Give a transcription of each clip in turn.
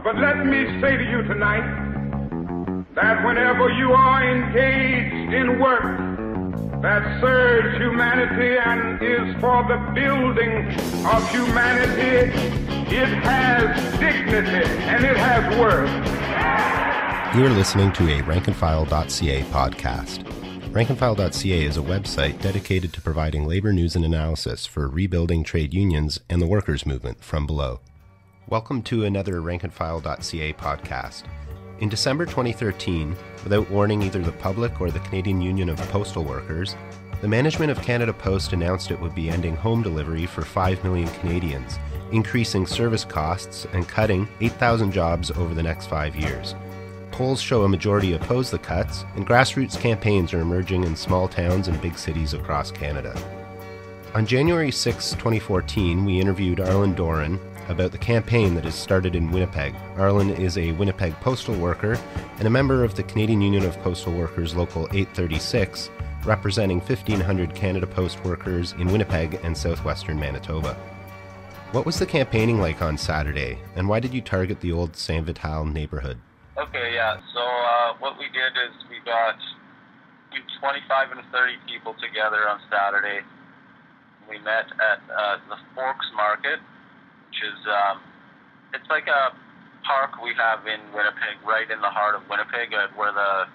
But let me say to you tonight that whenever you are engaged in work that serves humanity and is for the building of humanity, it has dignity and it has worth. You are listening to a RankandFile.ca podcast. RankandFile.ca is a website dedicated to providing labor news and analysis for rebuilding trade unions and the workers' movement from below. Welcome to another RankandFile.ca podcast. In December 2013, without warning either the public or the Canadian Union of Postal Workers, the management of Canada Post announced it would be ending home delivery for 5 million Canadians, increasing service costs and cutting 8,000 jobs over the next 5 years. Polls show a majority oppose the cuts, and grassroots campaigns are emerging in small towns and big cities across Canada. On January 6, 2014, we interviewed Arlen Doran about the campaign that has started in Winnipeg. Arlen is a Winnipeg postal worker and a member of the Canadian Union of Postal Workers Local 836, representing 1,500 Canada Post workers in Winnipeg and southwestern Manitoba. What was the campaigning like on Saturday, and why did you target the old Saint Vital neighborhood? Okay, yeah. So what we did is we got 25 and 30 people together on Saturday. We met at the Forks Market, which is it's like a park we have in Winnipeg, right in the heart of Winnipeg, where the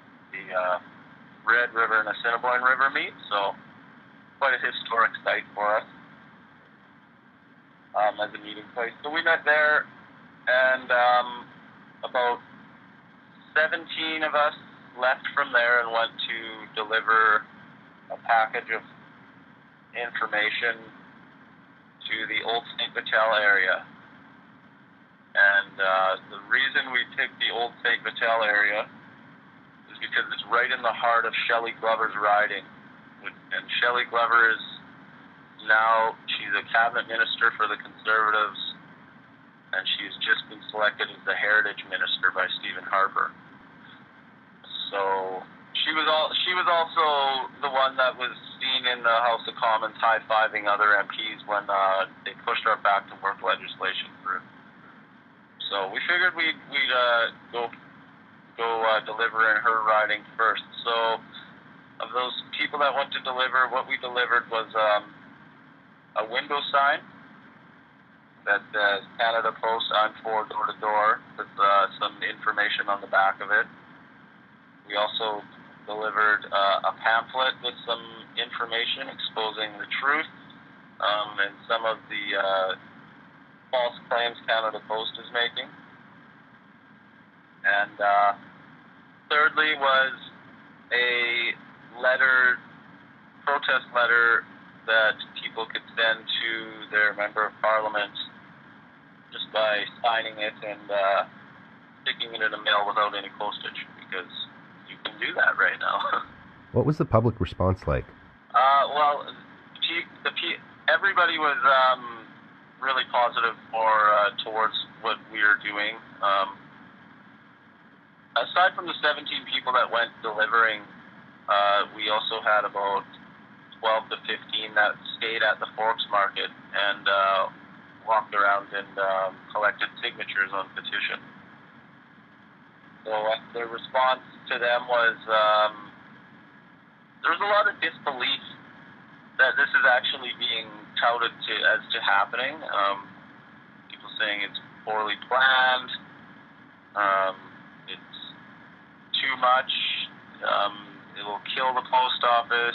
Red River and the Assiniboine River meet. So quite a historic site for us as a meeting place. So we met there, and about 17 of us left from there and went to deliver a package of information to the Old Saint Vital area. And the reason we picked the Old Saint Vital area is because it's right in the heart of Shelley Glover's riding. And Shelley Glover is now, she's a cabinet minister for the Conservatives, and she's just been selected as the Heritage Minister by Stephen Harper. So she was also the one that was seen in the House of Commons high-fiving other MPs when they pushed our back to work legislation through. So we figured we'd go deliver in her riding first. So of those people that went to deliver, what we delivered was a window sign that says Canada Post, I'm for door to door, with some information on the back of it. We also delivered a pamphlet with some information exposing the truth and some of the false claims Canada Post is making. And thirdly was a protest letter that people could send to their Member of Parliament just by signing it and sticking it in the mail without any postage, because you can do that right now. What was the public response like? Well, everybody was really positive towards what we are doing. Aside from the 17 people that went delivering, we also had about 12 to 15 that stayed at the Forks Market and walked around and collected signatures on petition. So the response to them was there was a lot of disbelief that this is actually being touted as happening. People saying it's poorly planned, it's too much, it will kill the post office.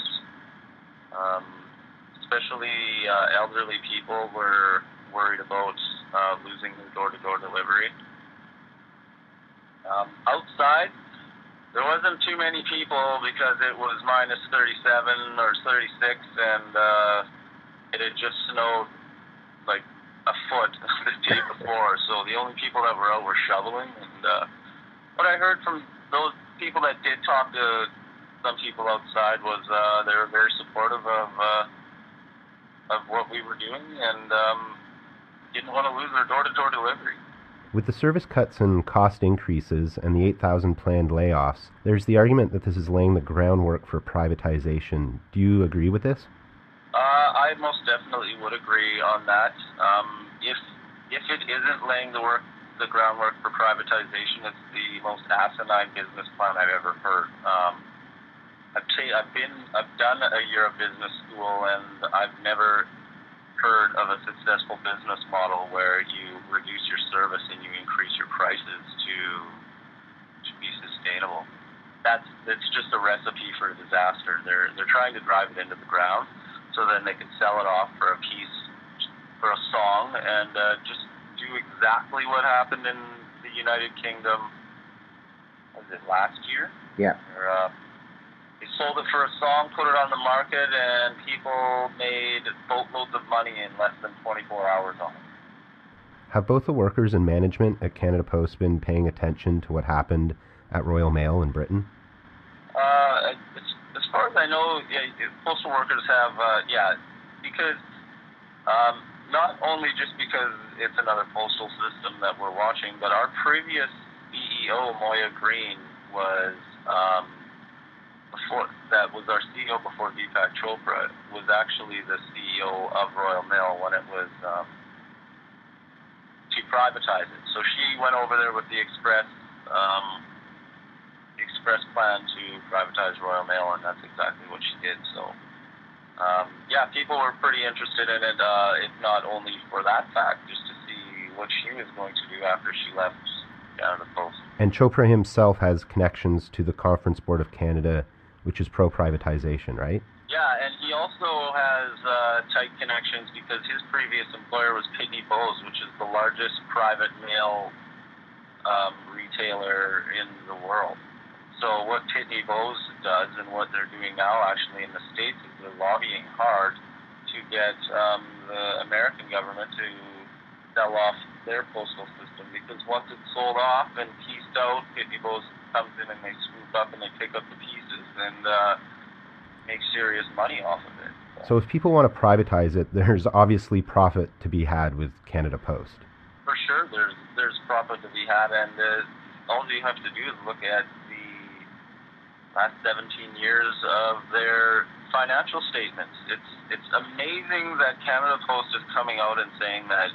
Especially elderly people were worried about losing their door-to-door delivery. Outside, there wasn't too many people because it was minus 37 or 36, and it had just snowed like a foot the day before. So the only people that were out were shoveling. And what I heard from those people that did talk to some people outside was they were very supportive of what we were doing and didn't want to lose their door-to-door delivery. With the service cuts and cost increases and the 8,000 planned layoffs, there's the argument that this is laying the groundwork for privatization. Do you agree with this? I most definitely would agree on that. If it isn't laying the the groundwork for privatization. It's the most asinine business plan I've ever heard. I've done a year of business school, and I've never heard of a successful business model where you reduce your service and you increase your prices to be sustainable. It's just a recipe for a disaster. They're trying to drive it into the ground so then they can sell it off for a piece, for a song, and just do exactly what happened in the United Kingdom. Was it last year? Yeah. Where, they sold it for a song, put it on the market, and people made boatloads of money in less than 24 hours on it. Have both the workers and management at Canada Post been paying attention to what happened at Royal Mail in Britain? As far as I know, postal workers have, because not only just because it's another postal system that we're watching, but our previous CEO, Moya Green, was our CEO before Deepak Chopra, was actually the CEO of Royal Mail when it was to privatize it. So she went over there with the Express plan to privatize Royal Mail, and that's exactly what she did. So people were pretty interested in it, if not only for that fact, just to see what she was going to do after she left Canada Post. And Chopra himself has connections to the Conference Board of Canada, which is pro-privatization, right? Yeah, and he also has tight connections because his previous employer was Pitney Bowes, which is the largest private mail retailer in the world. So what Pitney Bowes does and what they're doing now actually in the States is they're lobbying hard to get the American government to sell off their postal system, because once it's sold off and pieced out, Pitney Bowes comes in and they swoop up and they pick up the pieces and make serious money off of it. So if people want to privatize it, there's obviously profit to be had with Canada Post. For sure, there's profit to be had, and all you have to do is look at the last 17 years of their financial statements. It's amazing that Canada Post is coming out and saying that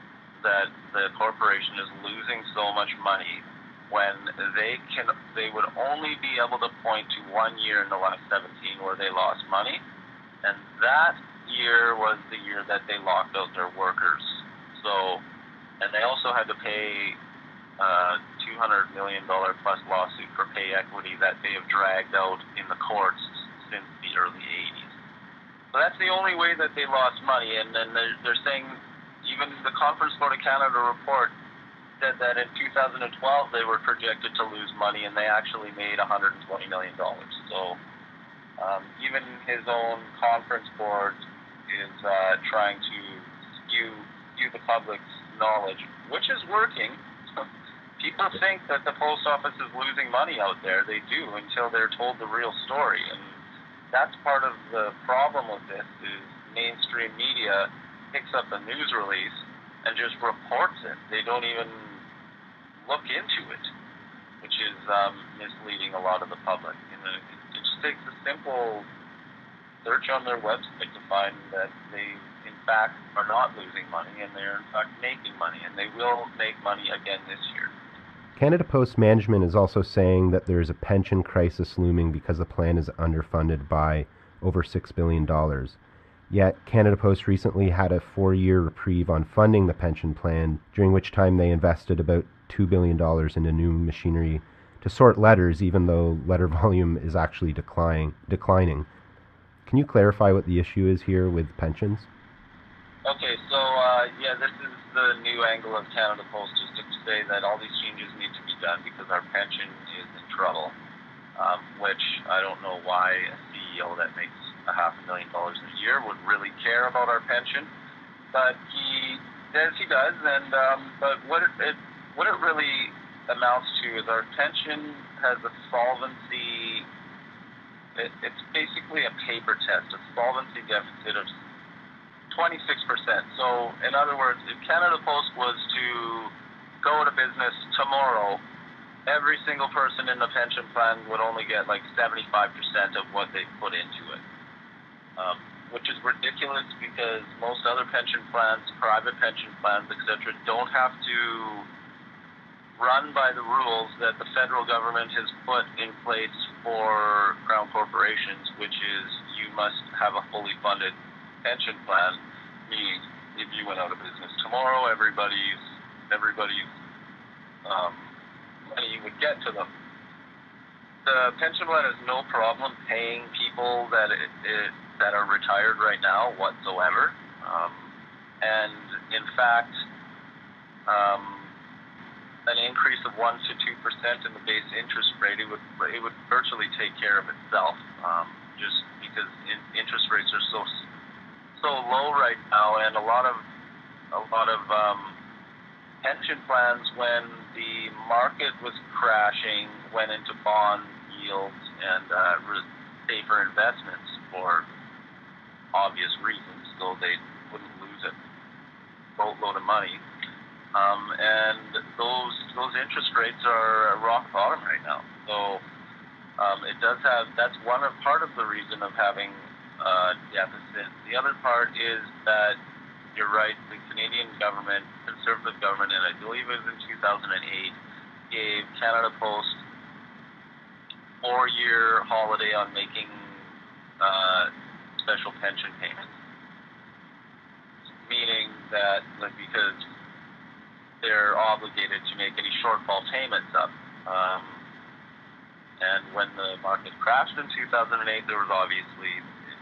the corporation is losing so much money when they would only be able to point to 1 year in the last 17 where they lost money, and that year was the year that they locked out their workers. So, and they also had to pay $200 million plus lawsuit for pay equity that they have dragged out in the courts since the early 80s. So that's the only way that they lost money, and then they're saying, even the Conference Board of Canada report said that in 2012 they were projected to lose money, and they actually made $120 million. So even his own conference board is trying to skew the public's knowledge, which is working. People think that the post office is losing money out there. They do, until they're told the real story. And that's part of the problem with this, is mainstream media picks up a news release and just reports it. They don't even look into it, which is misleading a lot of the public. And it just takes a simple search on their website to find that they, in fact, are not losing money, and they're, in fact, making money, and they will make money again this year. Canada Post management is also saying that there is a pension crisis looming because the plan is underfunded by over $6 billion. Yet, Canada Post recently had a 4-year reprieve on funding the pension plan, during which time they invested about $2 billion into new machinery to sort letters, even though letter volume is actually declining. Can you clarify what the issue is here with pensions? Okay, so this is the new angle of Canada Post, is to say that all these changes need to be done because our pension is in trouble, which I don't know why a CEO that makes $500,000 a year would really care about our pension, but he says he does. And but what it really amounts to is our pension has a solvency. It's basically a paper test, a solvency deficit of 26%. So, in other words, if Canada Post was to go out of business tomorrow, every single person in the pension plan would only get like 75% of what they put into it, which is ridiculous because most other pension plans, private pension plans, etc., don't have to run by the rules that the federal government has put in place for Crown corporations, which is you must have a fully funded pension plan, meaning if you went out of business tomorrow, everybody's money would get to them. The pension plan has no problem paying people that are retired right now whatsoever, and in fact, an increase of 1 to 2% in the base interest rate, it would virtually take care of itself, just because interest rates are so low right now, and a lot of pension plans, when the market was crashing, went into bond yields and safer investments for obvious reasons, so they wouldn't lose a boatload of money. And those interest rates are rock bottom right now. So it does have, that's part of the reason of having deficit. The other part is that you're right, the Canadian government, Conservative government, and I believe it was in 2008, gave Canada Post 4-year holiday on making special pension payments. Meaning that, because they're obligated to make any shortfall payments up. And when the market crashed in 2008, there was obviously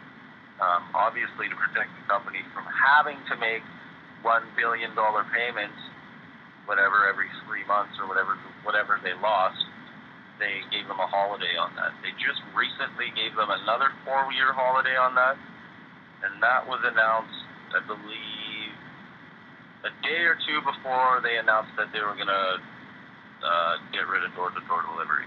to protect the company from having to make $1 billion payments, whatever, every 3 months or whatever they lost, they gave them a holiday on that. They just recently gave them another 4-year holiday on that, and that was announced, I believe, a day or two before they announced that they were going to get rid of door-to-door delivery.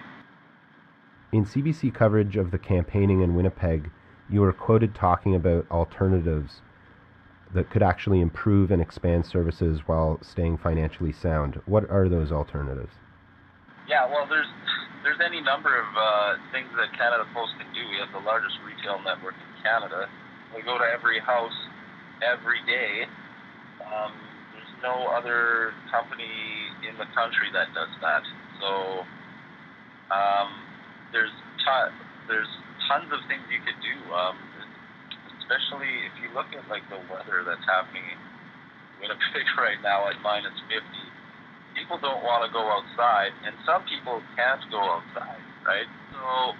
In CBC coverage of the campaigning in Winnipeg, you were quoted talking about alternatives that could actually improve and expand services while staying financially sound. What are those alternatives? Yeah, well, there's any number of things that Canada Post can do. We have the largest retail network in Canada. We go to every house every day. There's no other company in the country that does that. So there's tons of things you could do, especially if you look at like the weather that's happening in Winnipeg right now at -50. People don't want to go outside, and some people can't go outside, right? So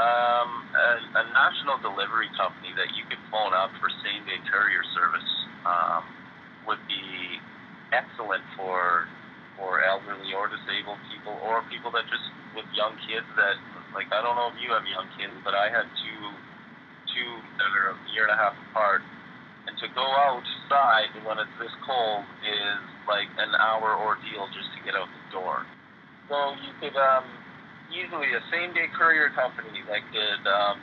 a national delivery company that you could phone up for same-day courier service would be excellent for elderly or disabled people, or people that just with young kids that, like, I don't know if you have young kids, but I had two that are a year and a half apart, and to go outside when it's this cold is like an hour ordeal just to get out the door. So you could easily, a same-day courier company that could,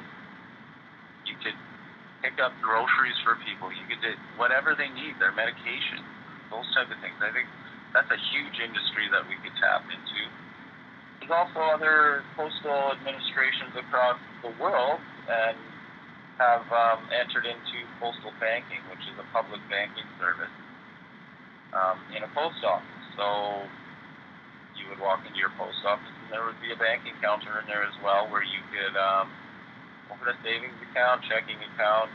you could pick up groceries for people. You could do whatever they need, their medication, those type of things. I think that's a huge industry that we could tap into. There's also other postal administrations across the world and have entered into postal banking, which is a public banking service in a post office. So you would walk into your post office and there would be a banking counter in there as well, where you could open a savings account, checking account.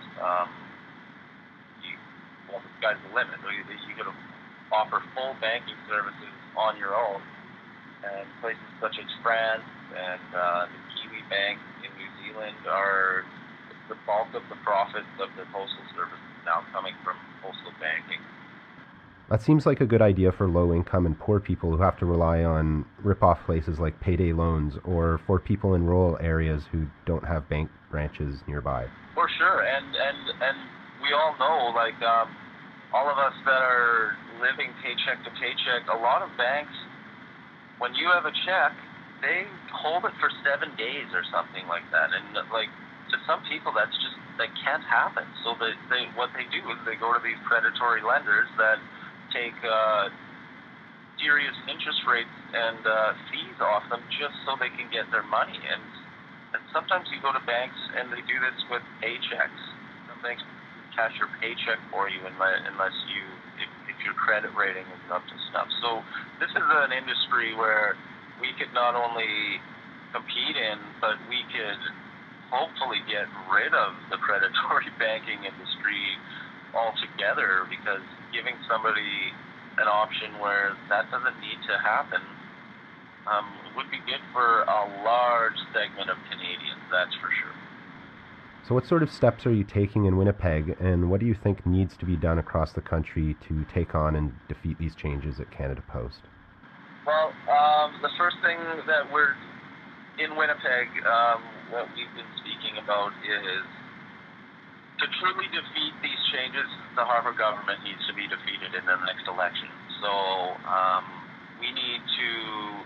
The sky's the limit. So you could offer full banking services on your own. And places such as France and the Kiwi Bank in New Zealand are the bulk of the profits of the postal service is now coming from postal banking. That seems like a good idea for low-income and poor people who have to rely on rip-off places like payday loans, or for people in rural areas who don't have bank branches nearby. For sure, and we all know, like, all of us that are living paycheck to paycheck, a lot of banks, when you have a check, they hold it for 7 days or something like that. And, like, to some people, that can't happen. So what they do is they go to these predatory lenders that take serious interest rates and fees off them just so they can get their money. And sometimes you go to banks and they do this with paychecks. Some banks cash your paycheck for you unless you, if your credit rating is up to snuff. So this is an industry where we could not only compete in, but we could hopefully get rid of the predatory banking industry altogether, because giving somebody an option where that doesn't need to happen would be good for a large segment of Canadians, that's for sure. So what sort of steps are you taking in Winnipeg, and what do you think needs to be done across the country to take on and defeat these changes at Canada Post? Well, the first thing that we're in Winnipeg, what we've been speaking about is to truly defeat these changes, the Harper government needs to be defeated in the next election. So we need to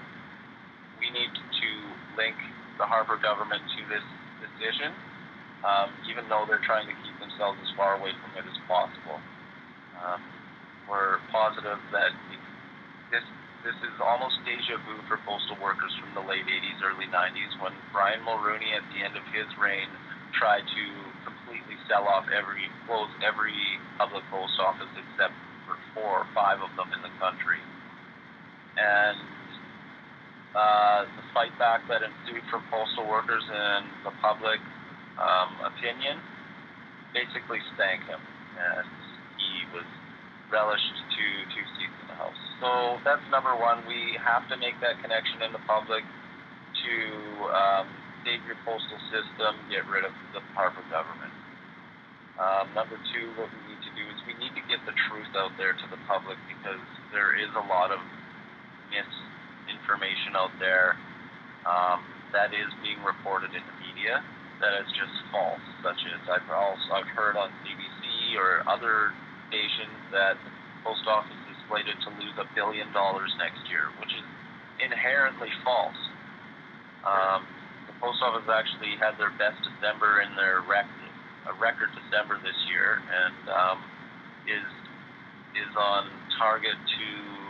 link the Harper government to this decision, even though they're trying to keep themselves as far away from it as possible. We're positive that this is almost deja vu for postal workers from the late 80s, early 90s, when Brian Mulroney, at the end of his reign, tried to completely close every public post office except for 4 or 5 of them in the country. And the fight back that ensued from postal workers and the public opinion basically stank him, and he was relished to 2 seats in the House. So that's number one. We have to make that connection in the public to save your postal system, get rid of the Harper government. Number two, what we need to do is we need to get the truth out there to the public, because there is a lot of misinformation out there that is being reported in the media that is just false, such as I've heard on CBC or other stations that the post office is slated to lose $1 billion next year, which is inherently false. The post office actually had their best December in their record December this year, and is on target to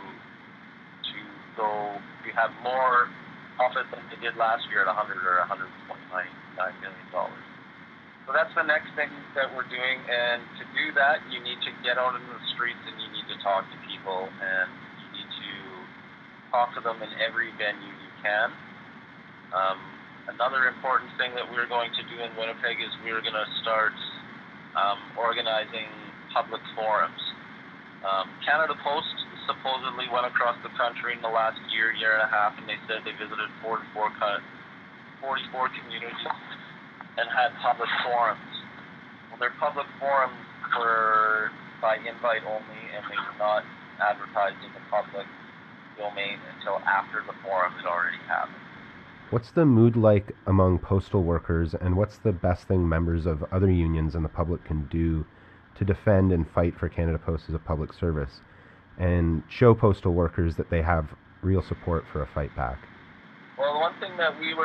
have more profit than they did last year at $100 or $129 million. So that's the next thing that we're doing, and to do that, you need to get out into the streets and you need to talk to people, and you need to talk to them in every venue you can. Another important thing that we're going to do in Winnipeg is we're going to start organizing public forums. Canada Post supposedly went across the country in the last year and a half, and they said they visited 44 communities and had public forums. Well, their public forums were by invite only, and they were not advertised in the public domain until after the forum had already happened. What's the mood like among postal workers, and what's the best thing members of other unions and the public can do to defend and fight for Canada Post as a public service and show postal workers that they have real support for a fight back? Well, the one thing we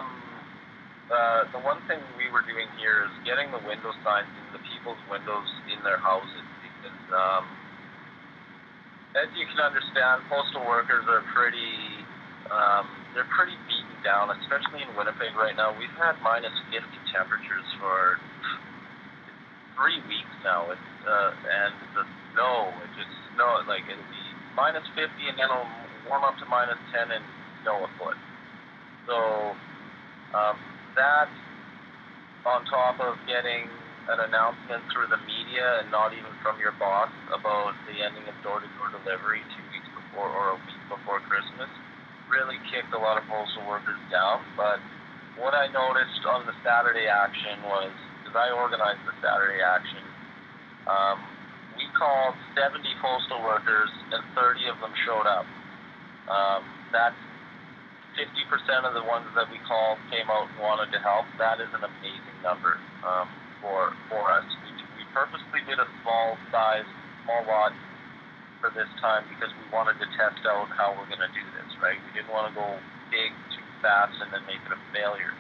were doing here is getting the window signs in the people's windows in their houses, because as you can understand, postal workers are they're pretty beaten down, especially in Winnipeg right now. We've had -50 temperatures for 3 weeks now. And the snow, it'll be -50 and then it'll warm up to -10 and snow a foot. So that, on top of getting an announcement through the media and not even from your boss about the ending of door-to-door delivery 2 weeks before or a week before Christmas, really kicked a lot of postal workers down. But what I noticed on the Saturday action was, because I organized the Saturday action, we called 70 postal workers and 30 of them showed up. That's 50% of the ones that we called came out and wanted to help. That is an amazing number for us. We purposely did a small lot for this time because we wanted to test out how we're going to do this, right? We didn't want to go big too fast and then make it a failure.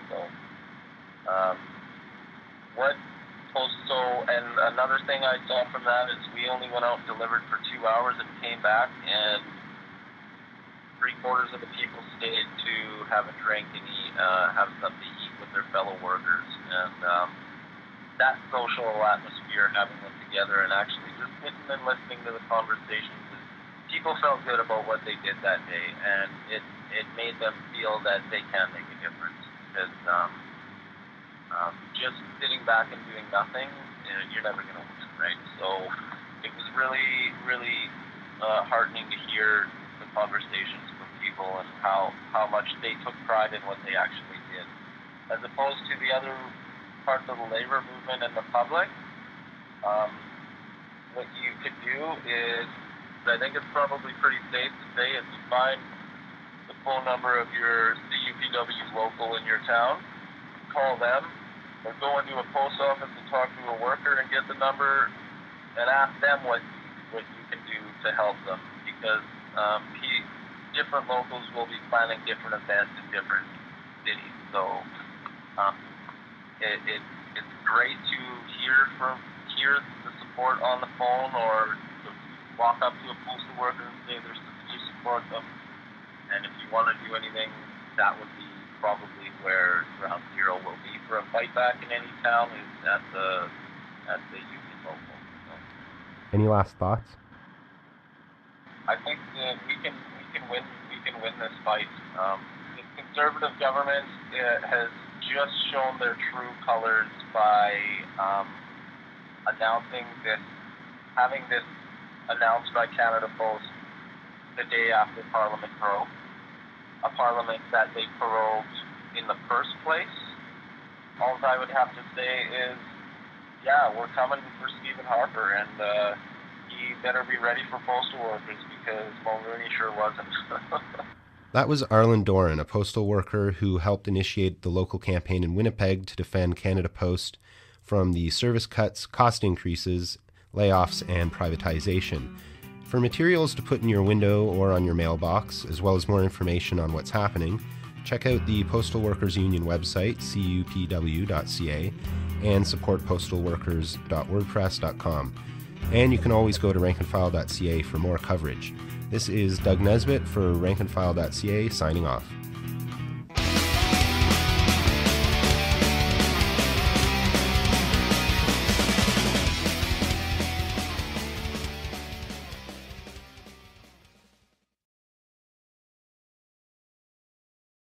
And another thing I saw from that is we only went out and delivered for 2 hours and came back, and 3/4 of the people stayed to have a drink and have something to eat with their fellow workers. And that social atmosphere, having them together and actually just sitting and listening to the conversations, people felt good about what they did that day, and it made them feel that they can make a difference. Because just sitting back and doing nothing, you're never going to win, right? So it was really, really heartening to hear the conversations from people and how much they took pride in what they actually did, as opposed to the other parts of the labor movement and the public. What you could do is, I think it's probably pretty safe to say, if you find the phone number of your CUPW local in your town, call them, or go into a post office and talk to a worker and get the number and ask them what you can do to help them, because different locals will be planning different events in different cities. So it's great to hear the support on the phone, or to walk up to a postal worker and say you support them. And if you want to do anything, that would be probably where ground zero will be for a fight back in any town, is at the union local. So, any last thoughts? I think that we can win this fight. The Conservative government has just shown their true colors by having this announced by Canada Post the day after Parliament broke, a Parliament that they prorogued in the first place. All I would have to say is, yeah, we're coming for Stephen Harper, and he better be ready for postal workers, because Mulroney sure wasn't. That was Arlen Doran, a postal worker who helped initiate the local campaign in Winnipeg to defend Canada Post from the service cuts, cost increases, layoffs, and privatization. For materials to put in your window or on your mailbox, as well as more information on what's happening, check out the Postal Workers Union website, cupw.ca, and supportpostalworkers.wordpress.com. And you can always go to rankinfile.ca for more coverage. This is Doug Nesbitt for rankinfile.ca, signing off.